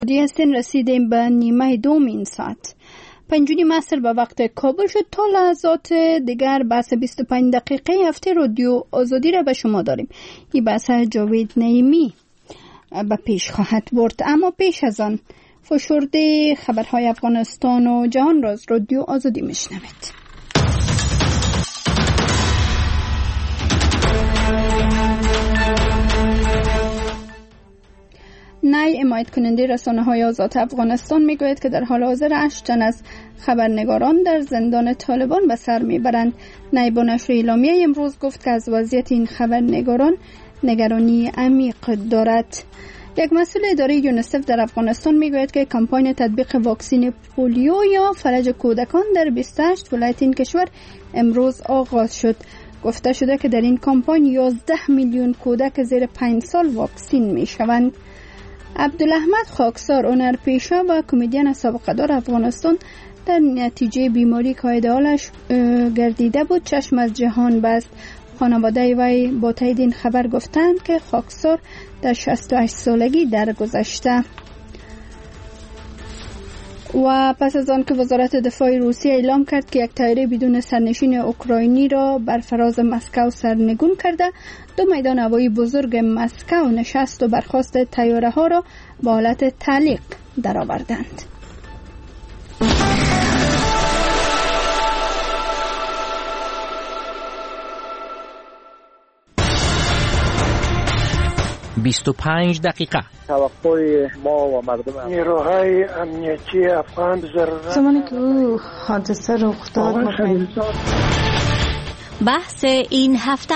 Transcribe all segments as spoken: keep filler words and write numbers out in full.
هستین. رسیدیم به نیمه دوم این ساعت. پنجونی مصر به وقت کابل شد. تا لحظات دیگر بحث بیست و پنج دقیقه هفته رادیو آزادی را به شما داریم. این بحث جاوید نعیمی به پیش خواهد برد، اما پیش از آن فشرده خبرهای افغانستان و جهان را از رادیو آزادی میشنوید. نای حمایت کننده رسانه های آزاد افغانستان میگوید که در حال حاضر هشت تن از خبرنگاران در زندان طالبان به سر میبرند. نای با نشر اعلامیه امروز گفت که از وضعیت این خبرنگاران نگرانی عمیق دارد. یک مسئول اداره یونیسف در افغانستان میگوید که کمپاین تطبیق واکسن پولیو یا فلج کودکان در بیست و هشت ولایت این کشور امروز آغاز شد. گفته شده که در این کمپاین یازده میلیون کودک زیر پنج سال واکسین میشوند. عبدالاحمد خاکسار، هنرپیشه و کمدین سابقه‌دار افغانستان، در نتیجه بیماری که ایده‌آلش گردیده بود چشم از جهان بست. خانواده وی با تایید این خبر گفتند که خاکسار در شصت و هشت سالگی درگذشته. و پس از آن که وزارت دفاع روسیه اعلام کرد که یک طیاره بدون سرنشین اوکراینی را بر فراز مسکو سرنگون کرده، دو میدان هوایی بزرگ مسکو نشست و برخاست طیاره ها را به حالت تعلیق درآوردند. بیست و پنج دقیقه. توقع ما و مردم نیروهای امنیتی افغان ضرورت زمانی که او حادثه رخ داد. بحث این هفته.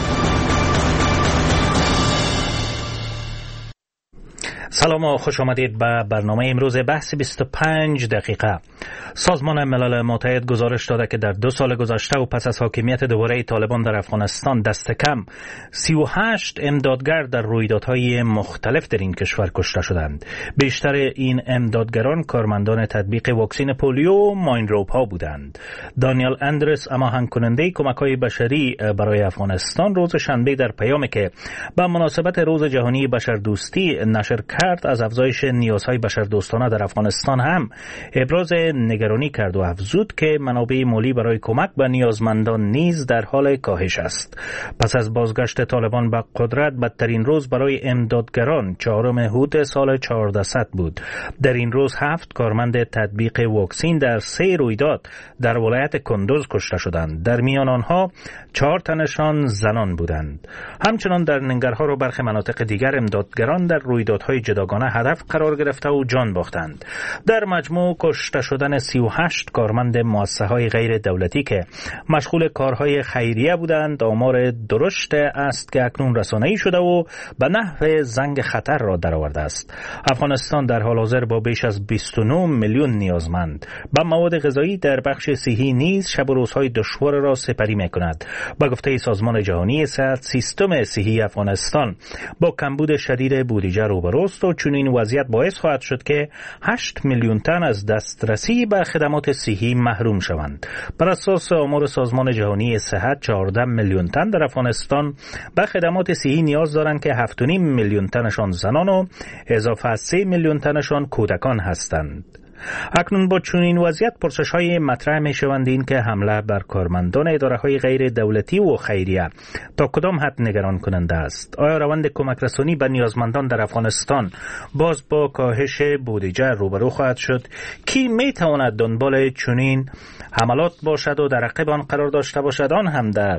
سلام و خوش آمدید به برنامه امروز بحث بیست و پنج دقیقه. سازمان ملل متحد گزارش داده که در دو سال گذشته و پس از حاکمیت دوباره طالبان در افغانستان دست کم سی و هشت امدادگر در رویدادهای مختلف در این کشور کشته شدند. بیشتر این امدادگران کارمندان تطبیق واکسن پولیو و ماینروب ها بودند. دانیل اندرس، هماهنگ کننده کمک‌های بشری برای افغانستان، روز شنبه در پیامی که به مناسبت روز جهانی بشردوستی نشر کرد از افزایش نیازهای بشردوستانه در افغانستان هم ابراز نگرانی کرد و افزود که منابع مالی برای کمک به نیازمندان نیز در حال کاهش است. پس از بازگشت طالبان به قدرت، بدترین روز برای امدادگران چهارم هود سال چهاردهصد بود. در این روز هفت کارمند تطبیق واکسن در سه رویداد در ولایت کندوز کشته شدند. در میان آنها چهار تنشان زنان بودند. همچنان در ننگرهار و برخی مناطق دیگر امدادگران در رویدادهای جداگانه هدف قرار گرفته و جان باختند. در مجموع کشته شدن سی و هشت کارمند مؤسسه‌های غیر دولتی که مشغول کارهای خیریه بودند آمار درشت است که اکنون رسانه‌ای شده و به نحو زنگ خطر را درآورده است. افغانستان در حال حاضر با بیش از بیست و نه میلیون نیازمند به مواد غذایی در بخش صحی نیز شب و روزهای دشوار را سپری می‌کند. با گفته سازمان جهانی صحت، سیستم صحی افغانستان با کمبود شدید بودجه روبروست و چون این وضعیت باعث خواهد شد که هشت میلیون تن از دسترسی به خدمات صحی محروم شوند. بر اساس آمار سازمان جهانی صحت، چهارده میلیون تن در افغانستان به خدمات صحی نیاز دارند که هفت و نیم میلیون تنشان زنان و اضافه از سه میلیون تنشان کودکان هستند. اکنون با چنین وضعیت پرسش‌های مطرح می‌شوند این که حمله بر کارمندان اداره‌های غیر دولتی و خیریه تا کدام حد نگران کننده است؟ آیا روند کمک رسانی به نیازمندان در افغانستان باز با کاهش بودجه روبرو خواهد شد؟ کی می‌تواند دنبال چنین حملات باشد و در عقب آن قرار داشته باشد؟ آن هم در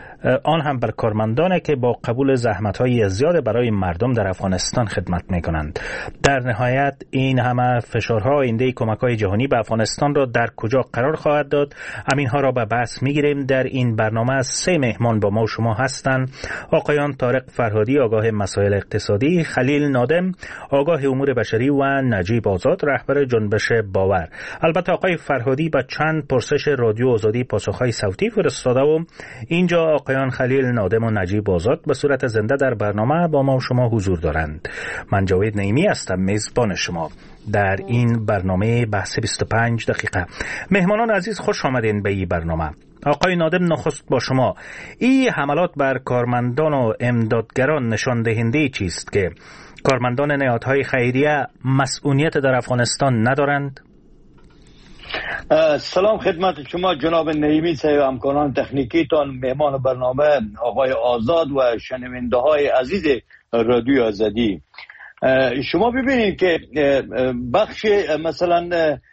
آن هم بر کارمندانی که با قبول زحمت‌های زیاد برای مردم در افغانستان خدمت می‌کنند. در نهایت این همه فشارها آینده کمک‌های جهانی به افغانستان را در کجا قرار خواهد داد؟ همینها را به بحث می‌گیریم. در این برنامه سه مهمان با ما و شما هستند: آقایان طارق فرهادی، آگاه مسائل اقتصادی، خلیل نادم، آگاه امور بشری و نجیب آزاد، رهبر جنبش باور. البته آقای فرهادی با چند پرسش رادیو آزادی پاسخ‌های صوتی فرستاده و اینجا آقای خلیل نادم و نجیب آزاد به صورت زنده در برنامه با ما و شما حضور دارند. من جاوید نعیمی هستم، میزبان شما در این برنامه بحث بیست و پنج دقیقه. مهمانان عزیز، خوش آمدین به این برنامه. آقای نادم، نخست با شما. این حملات بر کارمندان و امدادگران نشان دهنده چیست که کارمندان نهادهای خیریه مسئولیت در افغانستان ندارند؟ سلام خدمت شما جناب نعیمی صاحب، همکاران تکنیکیتان، مهمان برنامه آقای آزاد و شنونده های عزیز رادیو آزادی. شما ببینید که بخش مثلا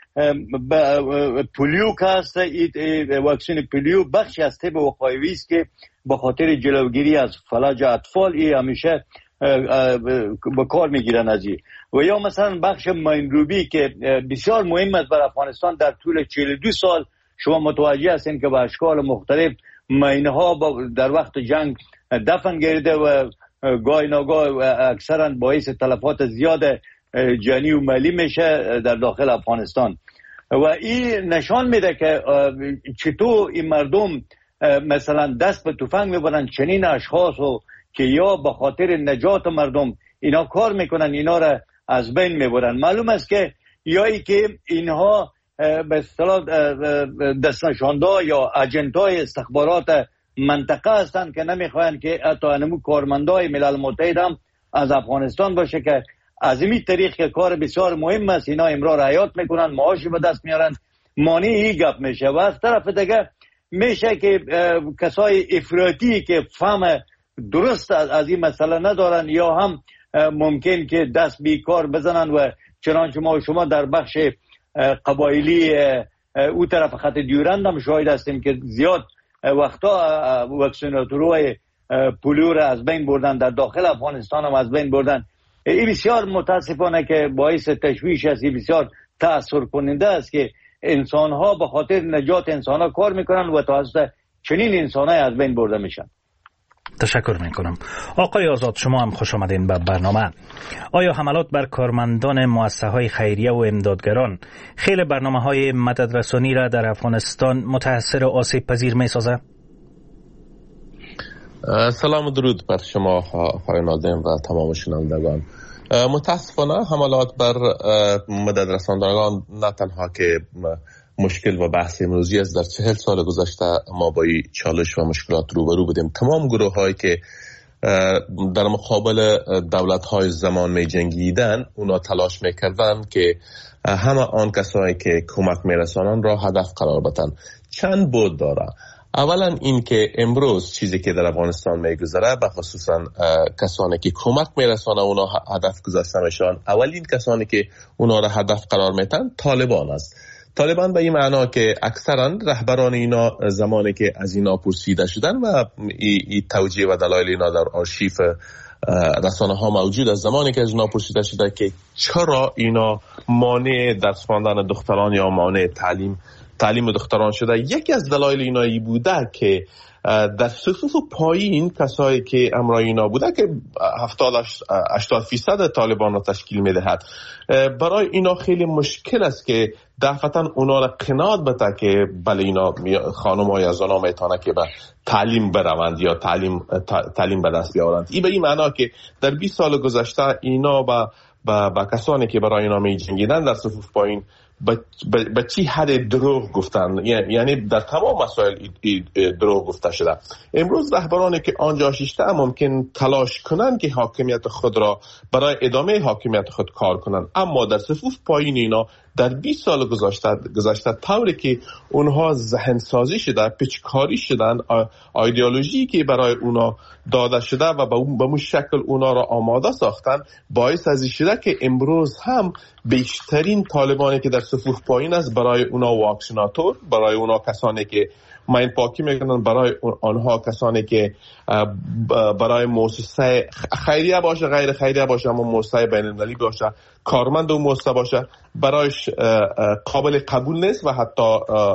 پولیو که هست، واکسن پولیو بخشی از طب وقایوی است که به خاطر جلوگیری از فلج اطفال ای همیشه به کار میگیرن از این. و یا مثلا بخش ماینروبی که بسیار مهم است بر افغانستان، در طول چهل و دو سال شما متوجه هستین که به اشکال مختلف ماینها در وقت جنگ دفن گردیده و گاهی ناگاه اکثرا باعث تلفات زیاد جانی و مالی میشه در داخل افغانستان. و این نشان میده که چطور این مردم مثلا دست به تفنگ میبرن، چنین اشخاص رو که یا به خاطر نجات مردم اینا کار میکنن، اینا را از بین میبرن. معلوم است که یا ای که اینها به اصطلاح دست نشانده یا اجنتای استخبارات منطقه هستند که نمیخواین که حتی انمو کارمندای ملل متحد هم از افغانستان باشه، که از این طریق که کار بسیار مهم است اینا امرار حیات میکنن، معاشی به دست میارن، مانع این گپ میشه. و از طرف دیگه میشه که کسای افراطی که فهم درست از این مسئله ندارن یا هم ممکن که دست بیکار بزنن و چنانچه ما شما در بخش قبایلی او طرف خط دیورند هم شاهد هستیم که زیاد وقتا واکسیناتورهای پولیو را از بین بردن، در داخل افغانستان هم از بین بردن. این بسیار متاسفانه که باعث تشویش است، این بسیار تأثیر کننده است که انسان ها به خاطر نجات انسان ها کار میکنن و توسط چنین انسان های از بین برده میشن. تشکر میکنم. آقای آزاد، شما هم خوش آمدین به برنامه. آیا حملات بر کارمندان مؤسسه های خیریه و امدادگران خیلی برنامه های مدد رسانی را در افغانستان متاثر و آسیب پذیر می سازه؟ سلام و درود بر شما آقای ناظم و تمام شنوندگان. متاسفانه حملات بر مدد رساندگان نه تنها که مشکل و بحث امروزی است، در چهل سال گذشته ما با این چالش و مشکلات روبرو بودیم. تمام گروه هایی که در مقابل دولت های زمان می جنگیدن اونا تلاش می کردن که همه آن کسانی که کمک می رسانن را هدف قرار بدن. چند بود داره. اولا این که امروز چیزی که در افغانستان می گذره به خصوصا کسانی که کمک می رسانن اونا هدف گذاشته میشن. اولین کسانی که اونا را هدف قرار میتن طالبان است. طالبان به این معنا که اکثرا رهبران اینا زمانی که از اینا پرسیده شدن و ای, ای توجیه و دلایل اینا در آرشیف رسانه ها موجود است، زمانی که از اینا پرسیده شده که چرا اینا مانع درس خواندن دختران یا مانع تعلیم تعلیم دختران شده، یکی از دلایل اینا ای بوده که در صفوف پایین کسایی که امرای اینا بوده که هفتاد هشتاد فیصد طالبان را تشکیل میدهد، برای اینا خیلی مشکل است که دفعتا اونا را قناعت بده که بله اینا خانم های از اونا میتونه که به تعلیم بروند یا تعلیم تعلیم به دست بیاورند. این به این معنا که در بیست سال گذشته اینا با با, با کسانی که برای اینا می جنگیدن در صفوف پایین به چی حد دروغ گفتن، یعنی در تمام مسائل دروغ گفته شده. امروز رهبرانی که آنجا شیشته ممکن تلاش کنند که حاکمیت خود را برای ادامه حاکمیت خود کار کنند، اما در صفوف پایین اینا در بیست سال گذشته گذشته طوری که اونها ذهن سازی شده، پیچکاری شدن، ایدئولوژی که برای اونا داده شده و به اون شکل اونا را آماده ساختن، باعث از این شده که امروز هم بیشترین طالبانی که در صفوف پایین است برای اونا واکسیناتور، برای اونا کسانی که ماین پاکی میکنن، برای آنها کسانی که برای مؤسسه خیریه باشه غیر خیریه باشه اما مؤسسه بین‌المللی باشه، کارمند اون مؤسسه باشه، برایش قابل قبول نیست و حتی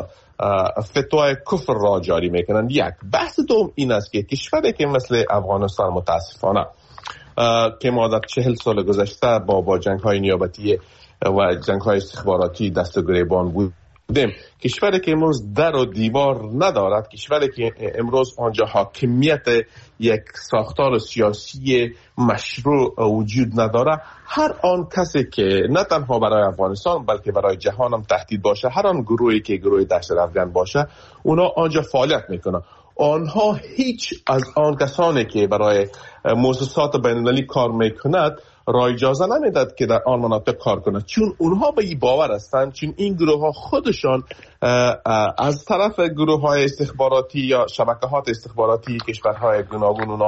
فتوای کفر را جاری میکنن. یک بحث دوم این است که کشوری که مثل افغانستان متاسفانه که ما در چهل سال گذشته با با جنگ های نیابتی و جنگ های استخباراتی دست و گریبان بود بودیم، کشوری که امروز در و دیوار ندارد، کشوری که امروز آنجا حاکمیت یک ساختار سیاسی مشروع وجود نداره، هر آن کسی که نه تنها برای افغانستان بلکه برای جهان هم تهدید باشه، هر آن گروهی که گروه دهشت افغان باشه، اونا آنجا فعالیت میکنن. آنها هیچ از آن کسانی که برای مؤسسات بین‌المللی کار میکند را اجازه نمیداد که در آن مناطق کار کنند، چون اونها به این باور هستند چون این گروه ها خودشان از طرف گروه های استخباراتی یا شبکه‌های استخباراتی کشورهای گوناگون اونا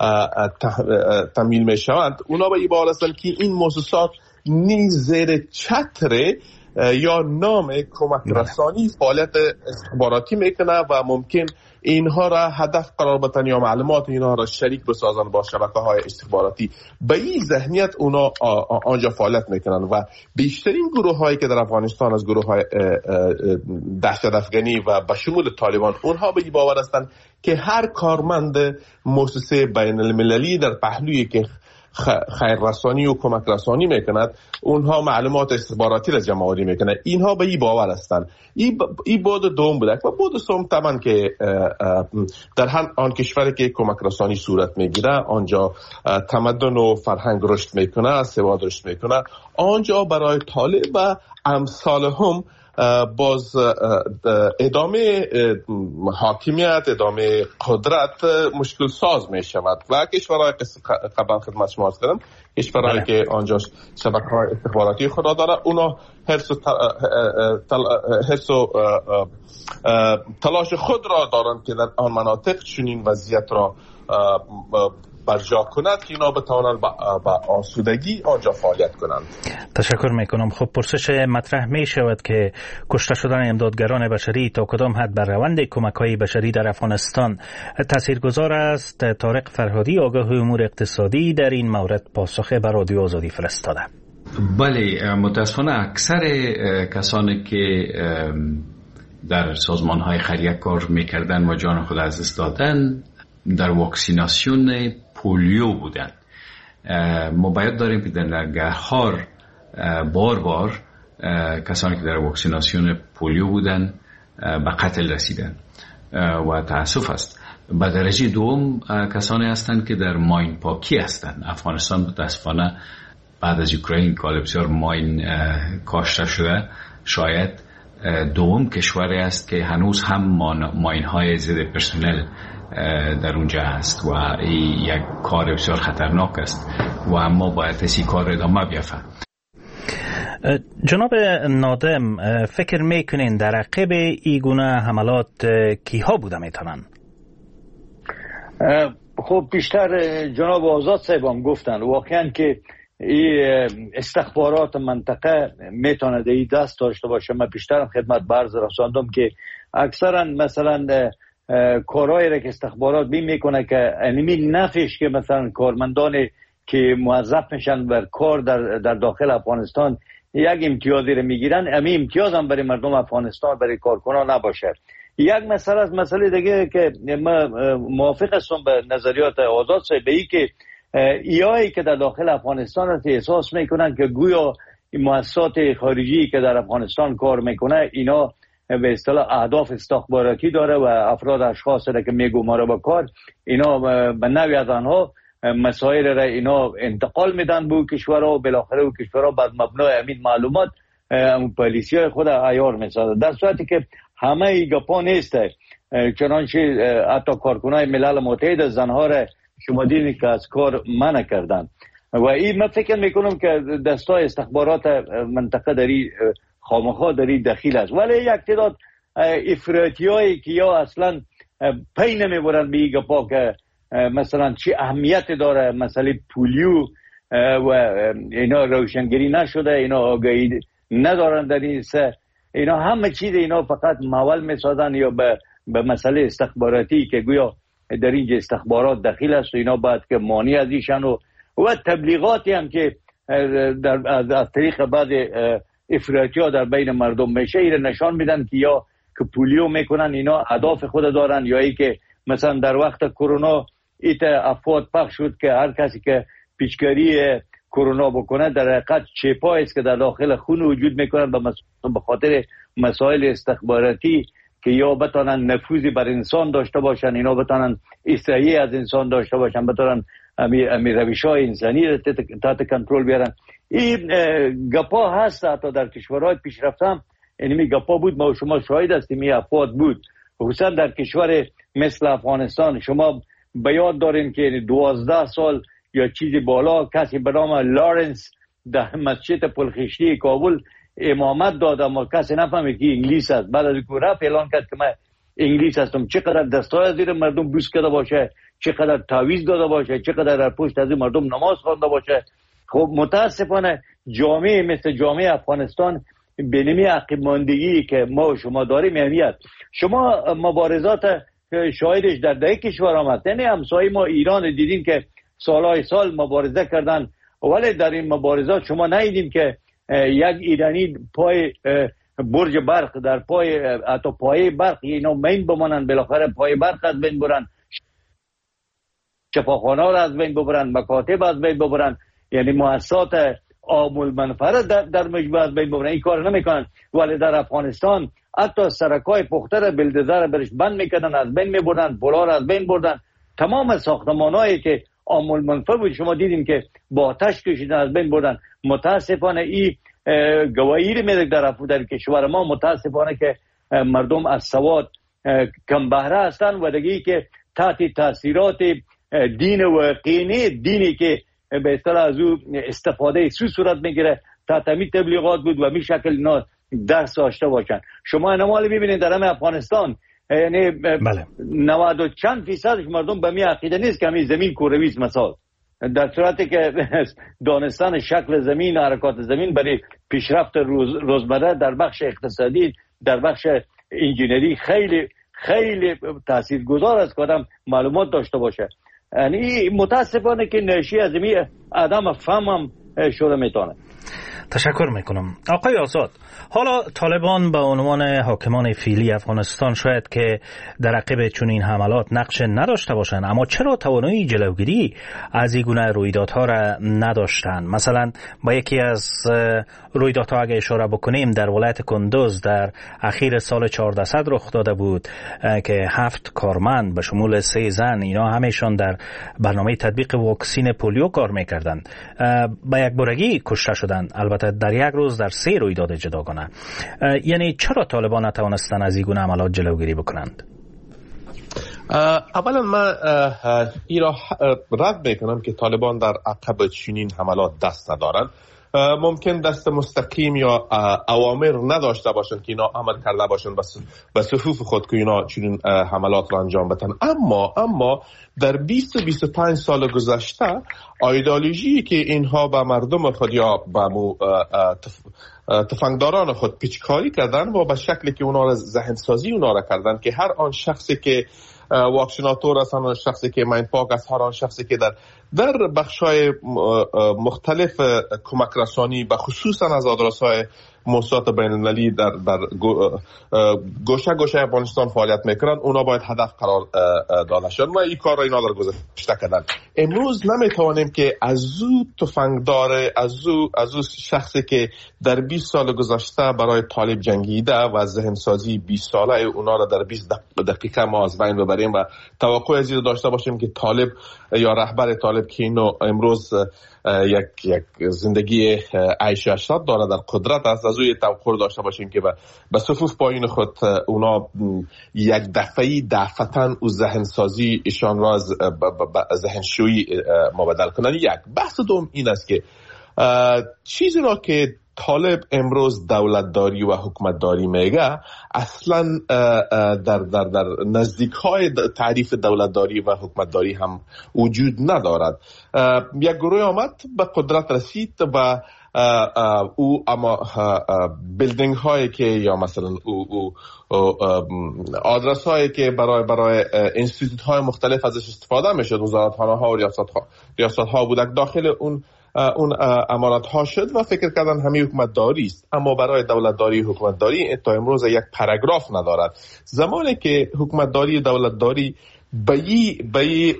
تمویل می شوند. اونا به این باور هستند که این مؤسسات نیز زیر چتر یا نام کمک رسانی فعالیت استخباراتی میکنه و ممکن اینها را هدف قرار بدن یا معلومات اینها را شریک بسازن با شبکه‌های استخباراتی. به این ذهنیت اونا آنجا فعالیت میکنن و بیشترین گروه هایی که در افغانستان از گروه های دهشت افغانی و به شمول طالبان، اونها به این باور هستند که هر کارمند مؤسسه بین المللی در پهلویی که خیر رسانی و کمک رسانی میکند اونها معلومات استخباراتی را جمع آوری میکنند. اینها به این باور هستند. این این بود دوم بوده و بود سوم طبعا که در هر آن کشوری که کمک رسانی صورت میگیره آنجا تمدن و فرهنگ رشد میکنه، سواد رشد میکنه. آنجا برای طالب و امثال هم باز ادامه حاکمیت، ادامه قدرت مشکل ساز می شود و کشورهای قبل خدمت شما کردم کشورهایی که آنجا شبکه‌های استخباراتی خود داره اونا حرص و حرص و تلاش خود را دارند که در آن مناطق چنین وضعیت را برجا کند که اینا بتوانند با آسودگی آنجا فعالیت کنند. تشکر میکنم. خب پرسش مطرح می شود که کشته شدن امدادگران بشری تا کدام حد بر روند کمک‌های بشری در افغانستان تاثیرگذار است؟ طارق فرهادی آگاه امور اقتصادی در این مورد پاسخ بر رادیو آزادی فرستاده. بله، متاسفانه اکثر کسانی که در سازمان‌های خیریه کار میکردن و جان خود از دست دادن در واکسیناسیون پولیو بودند. ما باید داریم که در نرگهار بار بار کسانی که در واکسیناسیون پولیو بودند به قتل رسیدند و تأسف است. به درجه دوم کسانی هستند که در ماین پاکی هستند. افغانستان متاسفانه بعد از اوکراین که بسیار ماین کاشته شده شاید دوم کشوری است که هنوز هم ماین های ضد پرسنل در اونجا هست و این یک کار بسیار خطرناک است و اما باید این کار ادامه بیافته. جناب نادم، فکر میکنین در عقب این گونه حملات کیها بوده میتونن؟ خب بیشتر جناب آزاد صاحب هم گفتن واقعا که این استخبارات منطقه میتونه در این دست داشته باشه. من بیشترم خدمت برز رساندم که اکثرا مثلا کارهایی را که استخبارات بی میکنه که انمی نفش که مثلا کارمندان که موظف میشن بر کار در, در داخل افغانستان یک امتیازی را میگیرن، امی امتیاز هم برای مردم افغانستان برای کارکنان نباشه. یک مسئله از مسئله دیگه که من موافق هستم به نظریات آزاد صاحب ای که ایایی که در داخل افغانستان هست احساس میکنن که گویا مؤسسات خارجی که در افغانستان کار میکنه اینا به اصطلاح اهداف استخباراتی داره و افراد اشخاص را که میگماره با کار اینا به نوعی از آنها مسائل را اینا انتقال میدن به کشورها و بالاخره و کشورها بعد مبنای همین معلومات پالیسی های خود عیار میسازه، در صورتی که همه ای گپا نیسته. چنانچه حتی کارکنای ملل متحد زنها را شما دیدین که از کار منع کردن و این من فکر میکنم که دستای استخبارات منطقه داری خامخا داری دخیل است. ولی یک تعداد افراطی هایی که یا اصلا پی نمیبرن به این گپا که مثلا چی اهمیت داره مسئله پولیو و اینا روشنگری نشده، اینا آگاهی ندارن در این سه، اینا همه چیز اینا فقط مول میسازن یا به به مسئله استخباراتی که گویا در اینجا استخبارات دخیل است و اینا باید که مانی از ایشن و و تبلیغاتی هم که در از طریق بعد افراطی ها در بین مردم میشه ایره نشان میدن که یا که پولیو میکنن اینا اهداف خود دارن یا ای که مثلا در وقت کرونا ایت افواد پخش شد که هر کسی که پیچکاری کرونا بکنه در حقیقت چپایی است که در داخل خون وجود میکنن به خاطر مسائل استخباراتی که یا بتانن نفوذی بر انسان داشته باشن، اینا بتانن استحیی از انسان داشته باشن، بتانن امی روش‌های انسانی را تحت کنترل بیارن. این گپا هست حتی در کشورهای پیشرفته هم اینمی گپا بود. ما شما شاهد هستیم این افواد بود، خصوصا در کشور مثل افغانستان. شما به یاد دارین که دوازده سال یا چیزی بالا، کسی به نام لارنس در مسجد پلخشتی کابل امامت داد اما کسی نفهمید که انگلیس است. بعد از اینکه رفت اعلان کرد که من انگلیس هستم. چقدر دستای زیر مردم بوس کرده باشه، چقدر تعویض داده باشه، چقدر در پشت از مردم نماز خوانده باشه. خب متاسفانه جامعه مثل جامعه افغانستان به نمی عقب ماندگی که ما و شما داریم اهمیت. شما مبارزات شاهدش در ده کشور آمد، یعنی همسایه ما ایران دیدیم که سالهای سال مبارزه کردن، ولی در این مبارزات شما ندیدیم که یک ایرانی پای برج برق در پای حتی پای برق اینا مین بمانن، بالاخره پای برق از بین برن، شفاخانه را از بین ببرن، مکاتب از بین ببرن، یعنی مؤسسات عام المنفعه در, در مجموعه از بین ببرن. این کار نمیکنن. ولی در افغانستان حتی سرکای پخته را بلدزر برش بند میکردن، از بین میبردن، پلا را از بین بردن. تمام ساختمانایی که عام المنفعه بود شما دیدیم که با آتش کشیدن، از بین بردن. متاسفانه این گواهی رو میده در در کشور ما، متاسفانه که مردم از سواد کم بهره هستن و دیگه که تحت تاثیرات دین و قینه دینی که به اصطلاح از او استفاده سو صورت میگیره تا تمی تبلیغات بود و می شکل اینا درس داشته باشن. شما نمالی ببینید در همه افغانستان، یعنی بله. نود و چند فیصدش مردم به می عقیده نیست که همین زمین کورویست مثال، در صورتی که دانستن شکل زمین، حرکات زمین برای پیشرفت روز روزمره در بخش اقتصادی، در بخش انجینری خیلی خیلی تاثیرگذار است که آدم معلومات داشته باشه. یعنی متاسفانه که ناشی از این آدم فهمم شده میتونه. تشکر میکنم. آقای آزاد، حالا طالبان به عنوان حاکمان فعلی افغانستان شاید که در عقب چنین حملات نقش نداشته باشند، اما چرا توانایی جلوگیری از این گونه رویدادها را نداشتند؟ مثلا با یکی از رویدادها اگه اشاره بکنیم، در ولایت کندوز در اخیر سال چهاردهصد رخ داده بود که هفت کارمند به شمول سه زن، اینا همشون در برنامه تطبیق واکسین پولیو کار میکردند، به یک بارگی کشته شدند، البته در یک روز در سه رویداد جداگانه. یعنی چرا طالبان نتوانستند از این گونه عملات جلوگیری بکنند؟ اولا من این را رد میکنم که طالبان در عقب چنین حملات دست ندارند. ممکن دست مستقیم یا اوامر نداشته باشند که اینا عمل کرده باشند به صفوف خود که اینا چنین حملات را انجام بدن. اما اما در بیست و بیست و پنج سال گذشته ایدئولوژی که اینها به مردم خود یا به تفنگداران خود پیچکاری کردن و به شکلی که اونا را ذهن سازی اونا را کردن که هر آن شخصی که واکسیناتور است، هر آن شخصی که ماین پاک است، هر آن شخصی که در در بخشای مختلف کمک رسانی به خصوصا از آدرس‌های موسسات بین‌المللی در در گوشه گوشه افغانستان فعالیت میکنن، اونا باید هدف قرار داده شد و این کار را اینا در گذشته کردن. امروز نمیتوانیم که از او تفنگدار، از او از او شخصی که در بیست سال گذشته برای طالب جنگیده و ذهن سازی بیست ساله اونا را در بیست دقیقه ما از بین ببریم و توقع از این داشته باشیم که طالب یا رهبر طالب که اینو امروز یک یک زندگی عیش و عشرت داره، در قدرت است، از اوی توقع داشته باشیم که به صفوف پایین خود اونا یک دفعی دفتن و ذهن سازی ایشان را از ذهن شویی مبدل کنند. یک بحث دوم این است که چیزی را که طالب امروز دولتداری و حکومتداری میگه اصلا در در در نزدیک‌های تعریف دولتداری و حکومتداری هم وجود ندارد. یک گروه آمد به قدرت رسید و او اما بیلدینگ هایی که یا مثلا او, او آدرس هایی که برای برای انستیتوت های مختلف ازش استفاده میشد، وزارتخانه ها و ریاست ها ریاست ها بودک داخل اون اون امارات ها شد و فکر کردن همین حکومت داری است. اما برای دولتداری حکومت داری تا امروز یک پاراگراف ندارد. زمانی که حکومت داری دولت داری به این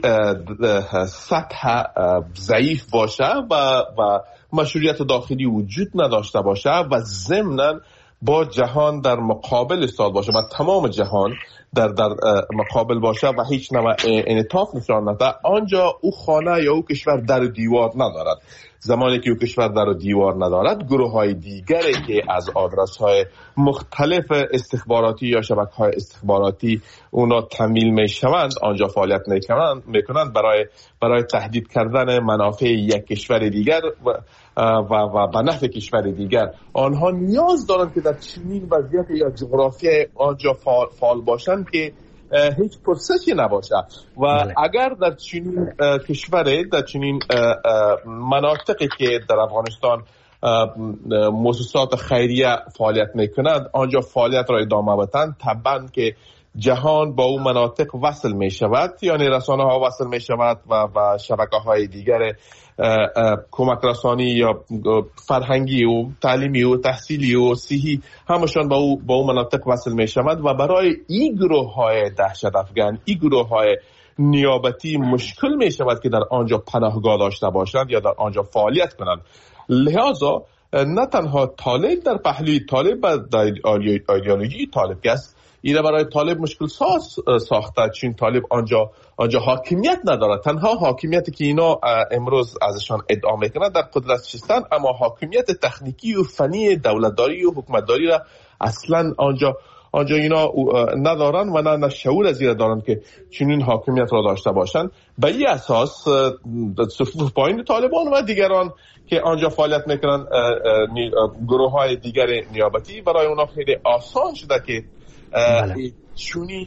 سطح ضعیف باشه و و مشروعیت داخلی وجود نداشته باشه و ضمناً با جهان در مقابل ایستاد باشه و تمام جهان در در مقابل باشه و هیچ نوع انعطاف نشان نده، آنجا او خانه یا او کشور در دیوار ندارد. زمانی که او کشور در دیوار ندارد، گروه های دیگری که از آدرس های مختلف استخباراتی یا شبکه های استخباراتی اونا تمویل می شوند آنجا فعالیت می کنند برای برای تهدید کردن منافع یک کشور دیگر و و و به نفع کشور دیگر. آنها نیاز دارند که در چنین وضعیت یا جغرافیای آنجا فعال باشند که هیچ پرسشی نباشه و بله. اگر در چنین کشوری، در چنین مناطقی که در افغانستان مؤسسات خیریه فعالیت میکنند آنجا فعالیت را ادامه بدن، طبعا که جهان با اون مناطق وصل می شود، یعنی رسانه ها وصل می شود و, و شبکه های دیگر کمک رسانی یا فرهنگی و تعلیمی و تحصیلی و صحی همشان با او با اون مناطق وصل می شود و برای این گروه های دهشت افغان، این گروه های نیابتی مشکل می شود که در آنجا پناهگاه داشته باشند یا در آنجا فعالیت کنند. لذا نه تنها طالب در پهلوی طالب در ایدئولوژی طالب که است، اینا برای طالب مشکل ساز ساخته، چون طالب آنجا آنجا حاکمیت نداره. تنها حاکمیتی که اینا امروز ازشان ادعا میکنن در قدرت نشستن، اما حاکمیت تکنیکی و فنی دولتداری و حکومتداری را اصلا آنجا آنجا اینا ندارن و نه شعور از این دارن که چنین حاکمیت را داشته باشن. به این اساس صفوف پایین طالبان و دیگران که آنجا فعالیت میکنن، گروه های دیگر نیابتی، برای اونا خیلی آسان شده که بله. چونی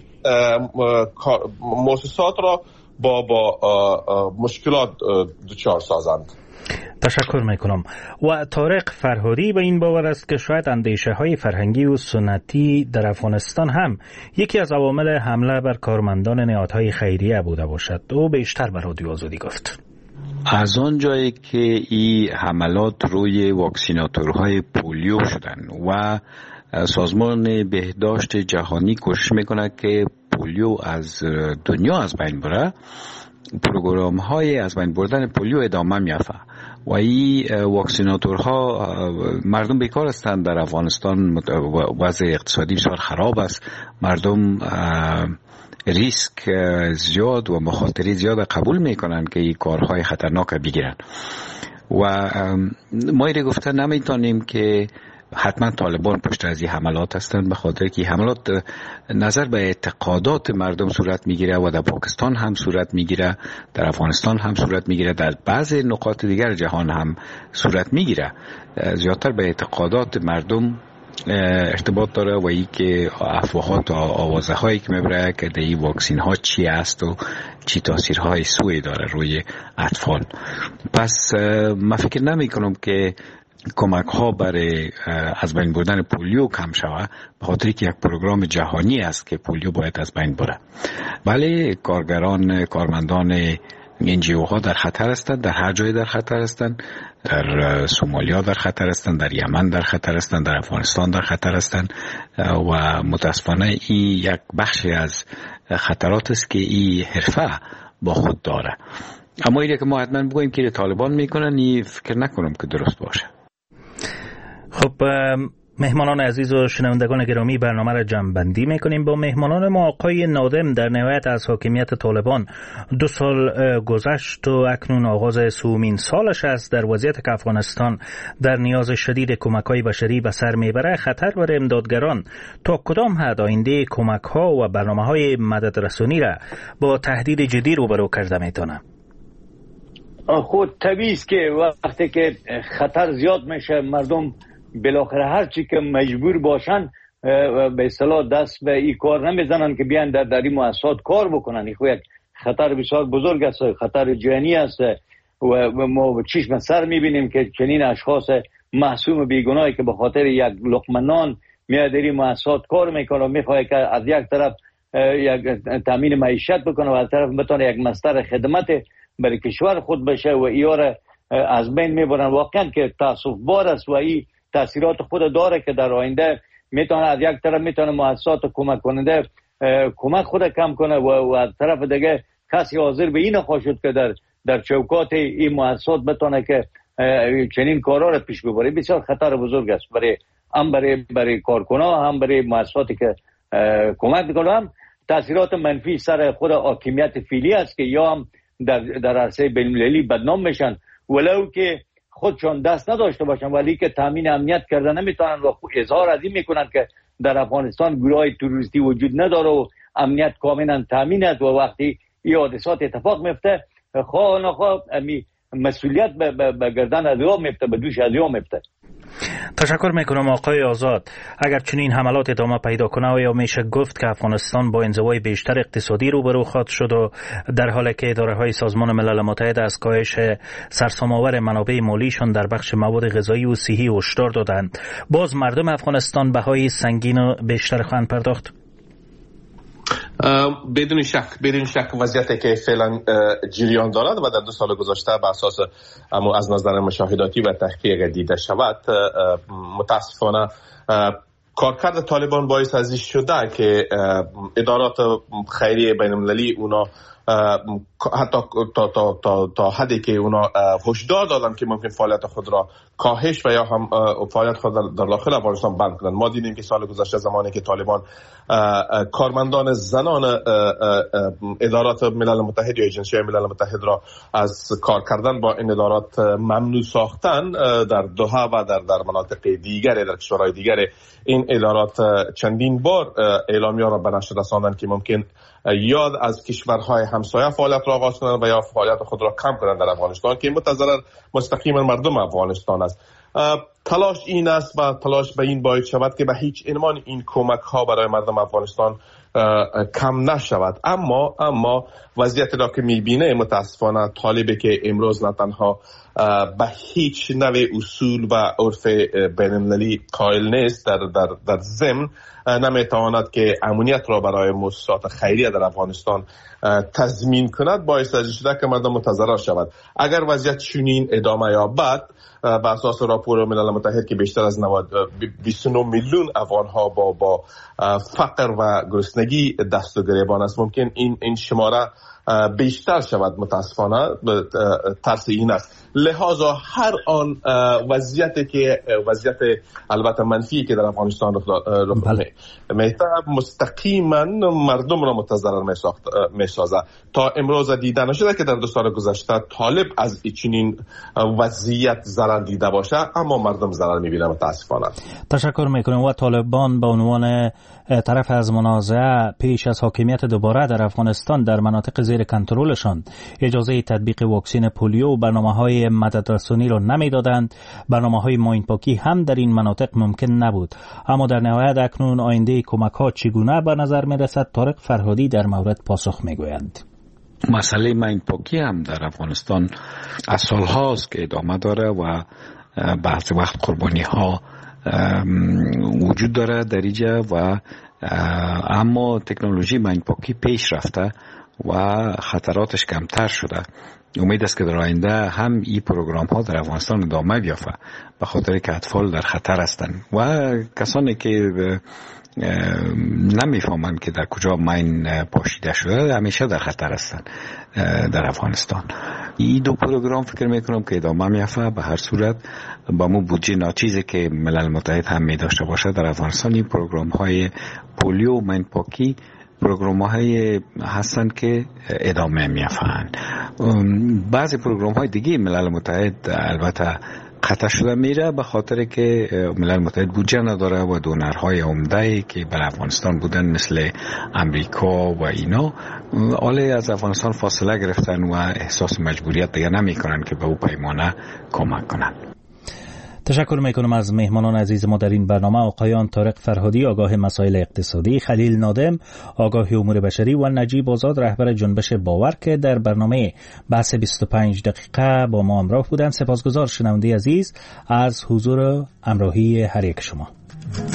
مؤسسات را با با مشکلات دچار سازند. تشکر میکنم. و طارق فرهادی به این باور است که شاید اندیشه های فرهنگی و سنتی در افغانستان هم یکی از عوامل حمله بر کارمندان نهادهای خیریه بوده باشد. او بیشتر به رادیو آزادی گفت. از آن جایی که این حملات روی واکسیناتورهای پولیو شدن و سازمان بهداشت جهانی کوشش میکنه که پولیو از دنیا از بین بره، پروگرام های از بین بردن پولیو ادامه میافته و این واکسیناتورها مردم بیکار هستند. در افغانستان وضع اقتصادی بسیار خراب است، مردم ریسک زیاد و مخاطره زیاد قبول میکنن که این کارهای خطرناک بگیرن و ما ایره گفته نمیتونیم که حتما طالبان پشت از این حملات هستند، به خاطر که حملات نظر به اعتقادات مردم صورت میگیره و در پاکستان هم صورت میگیره، در افغانستان هم صورت میگیره، در بعضی نقاط دیگر جهان هم صورت میگیره. زیادتر به اعتقادات مردم ارتباط داره و ای که افواهات و آوازه هایی که میبره که در این واکسین ها چی است و چی تاثیرهای سوی داره روی اطفال. پس من فکر نمی کنم که کمک ها برای از بین بردن پولیو کم شود، به خاطر که یک پروگرام جهانی است که پولیو باید از بین بره. ولی کارگران، کارمندان انجیو ها در خطر هستند، در هر جای در خطر هستند، در سومالیا در خطر هستند، در یمن در خطر هستند، در افغانستان در خطر هستند و متاسفانه این یک بخشی از خطرات است که این حرفه با خود داره. اما اینه که ما حتما بگوییم که طالبان میکنن، این فکر نکنم که درست باشه. خب مهمانان عزیز و شنوندگان گرامی، برنامه را جمع‌بندی میکنیم. با مهمانان ما آقای نادم در نهایت از حاکمیت طالبان دو سال گذشت و اکنون آغاز سومین سالش است. در وضعیت که افغانستان در نیاز شدید کمک‌های بشری به سر میبره، خطر بر امدادگران تا کدام حد آینده کمک‌ها و برنامه‌های مددرسانی را با تهدید جدی روبرو کرده میتونه؟ خود طبیعی است که وقتی که خطر زیاد میشه، مردم بالاخره هر چی که مجبور باشن به اصطلاح دست به این کار نمیزنن که بیان در این مؤسسات کار بکنن. این یک خطر بسیار بزرگ است، خطر جهانی است و ما چشم سر میبینیم که چنین اشخاص معصوم بیگناهی که به خاطر یک لقمه نان میاد در این مؤسسات کار میکنه و میخواد که از یک طرف یک تامین معیشت بکنه و از طرف بتونه یک مصدر خدمت برای کشور خود بشه و ایاره از بین میبرن. واقعا که تاسف بار است و این تاثیرات خود داره که در آینده میتونه از یک طرف میتونه مؤسسات کمک کننده کمک خود کم کنه و, و از طرف دیگه کسی حاضر به این نخواهد که در در چوکات این مؤسسات بتونه که چنین کارا رو پیش ببره. بسیار خطر بزرگ است برای هم برای برای کارکنان، هم برای مؤسساتی که کمک میکنن. هم تاثیرات منفی سر خود حاکمیت فعلی است که یا هم در در عرصه بین‌المللی بدنام میشن، ولو که خودشان دست نداشته باشن ولی که تامین امنیت کرده نمیتونن و اظهار از این میکنن که در افغانستان گروه تروریستی وجود نداره و امنیت کاملا تامین است و وقتی این حادثات اتفاق میفته خواه نخواه مسئولیت به گردن از او میفته، به دوش از او میفته. تشکر میکنم آقای آزاد. اگر چنین حملات ادامه پیدا کنه یا میشه گفت که افغانستان با انزوای بیشتر اقتصادی روبرو خواهد شد و در حالی که اداره های سازمان ملل متحد از کاهش سرسام‌آور منابع مالیشان در بخش مواد غذایی و صحی هشدار دادند، باز مردم افغانستان بهای سنگین و بیشتر خواهند پرداخت؟ بدون شک بدون شک وضعیتی که فعلا جریان دارد و در دو سال گذشته بر اساس اما از نظر مشاهداتی و تحقیق دیده شود، متاسفانه کارکرد طالبان باعث از این شده که ادارات خیریه بین المللی اونا حتی تا, تا, تا, تا حدی که اونا هشدار دادن که ممکن فعالیت خود را کاهش و یا هم فعالیت خود در داخل افغانستان بند کنند. ما دیدیم که سال گذشته زمانی که طالبان کارمندان زنان ادارات ملل متحد یا ایجنسی ملل متحد را از کار کردن با این ادارات ممنوع ساختن در دوحه و در در مناطق دیگر در کشورهای دیگر، این ادارات چندین بار اعلامیه را به نشر رساندند که ممکن یاد از کشورهای همسایه فعالیت را آغاز کنند و یا فعالیت خود را کم کنند در افغانستان که متضرر مستقیما مردم افغانستان است. تلاش این است و تلاش به این باید شود که به هیچ عنوان این کمک ها برای مردم افغانستان کم نشود. اما اما وضعیت را که میبینه متاسفانه طالبی که امروز نه تنها به هیچ نوع اصول و عرف بین‌المللی قائل نیست، در در در ضمن نمیتواند که امنیت را برای مؤسسات خیریه در افغانستان تضمین کند، باعث از شده که مردم متضرر شود. اگر وضعیت چنین ادامه یابد، بر اساس راپور ملل متحد که بیشتر از بیست و نه میلیون افغان ها با با فقر و گرسنگی دست و گریبان است، ممکن این این شماره بیشتر شود. متاسفانه ترس این است. لحاظا هر آن وضعیتی که وضعیت البته منفی که در افغانستان رخ داده میتونه مستقیما مردم را متضرر میسازه. تا امروز دیده نشده که در دو سال گذشته طالب از چنین وضعیت ضرر دیده باشه، اما مردم ضرر میبینه متاسفانه. تشکر میکنم. و طالبان به عنوان طرف از منازعه پیش از حاکمیت دوباره در افغانستان در مناطق زیر کنترلشان اجازه تطبیق واکسن پولیو و برنامه‌های مددرسانی را نمیدادند. برنامه‌های ماینپاکی هم در این مناطق ممکن نبود. اما در نهایت اکنون آینده کمک‌ها چگونه به نظر می‌رسد؟ طارق فرهادی در مورد پاسخ می‌گویند. مسئله ماینپاکی هم در افغانستان از سال‌هاست که ادامه داره و بعضی وقت قربانی‌ها وجود داره در اینجا و اما تکنولوژی ماینپاکی پیش رفته و خطراتش کمتر شده. امید است که در آینده هم این پروگرام ها در افغانستان ادامه بیافته، به خاطر که اطفال در خطر هستند و کسانی که نمیفهمند که در کجا ماین پاشیده شده همیشه در خطر هستند در افغانستان. این دو پروگرام فکر میکنم که ادامه میافته. به هر صورت با مو بودجه ناچیزی که ملل متحد هم می داشته باشه در افغانستان، این پروگرام های پولیو و ماین پاکی پروگرام های هستن که ادامه میافند. بعضی پروگرام های دیگه ملل متحد البته قطع شده میره به خاطر که ملل متحد بودجه نداره و دونرهای عمده‌ای که بر افغانستان بودن مثل امریکا و اینا حالی از افغانستان فاصله گرفتن و احساس مجبوریت دیگه نمی کنن که به او پیمانه کمک کنن. تشکر میکنم از مهمانان عزیز ما در این برنامه، آقایان طارق فرهادی آگاه مسائل اقتصادی، خلیل نادم آگاه امور بشری و نجیب آزاد رهبر جنبش باور که در برنامه بحث بیست و پنج دقیقه با ما همراه بودند. سپاسگزار شنونده عزیز از حضور همراهی هر یک شما.